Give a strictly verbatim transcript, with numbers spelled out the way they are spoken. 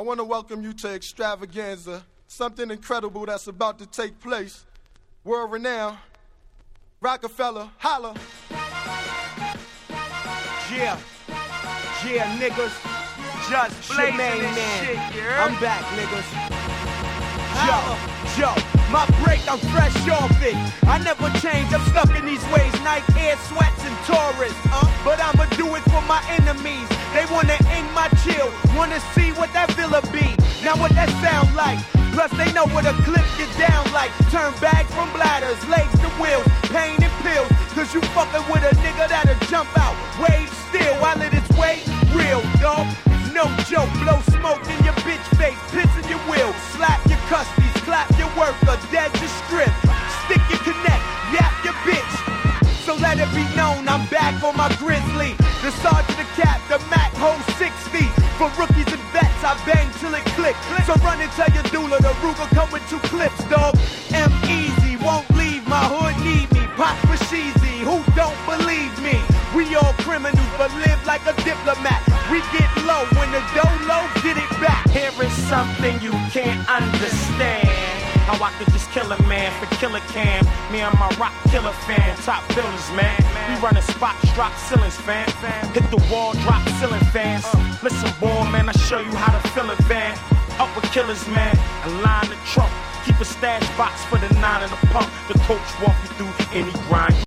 I want to welcome you to Extravaganza, something incredible that's about to take place. World renowned, Rockefeller, holla. Yeah, yeah, niggas, just blazing this man. shit, yeah? I'm back, niggas. Yo, yo, my break, I'm fresh off it. I never change, I'm stuck in these ways. Nike Air sweats and Taurus, uh, but I'ma do it for my enemies. They wanna end my chill, wanna see what that villa be. Now what that sound like? Plus they know what a clip get down like. Turn bags from bladders, legs to wheels, pain and pills. Cause you fucking with a nigga that'll jump out, wave still while it is way real, dog. No joke, blow smoke in your bitch face, piss in your wheel, slap your cuspies, clap your work, or dead your strip, stick your connect, yap your bitch. So let it be known, I'm back on my grizzly. The sergeant, the cap, the Mac holds sixty. For rookies and vets, I bang till it click. So run and tell your doula the Ruger come with two clips, dog. M easy, won't leave, my hood need me. Pop for cheesy, who don't believe me? We all criminals, but live like a diplomat. We get low when the dough low, get it back. Here is something you can't understand. How I could just kill a man for Killer Cam. Me and my rock killer fan, top builders, man. We running spots, drop ceilings, fam. Hit the wall, drop ceiling fans. Listen, boy, man, I show you how to fill a van. Up with killers, man, and line the trunk. Keep a stash box for the nine and the pump. The coach walk you through any grind.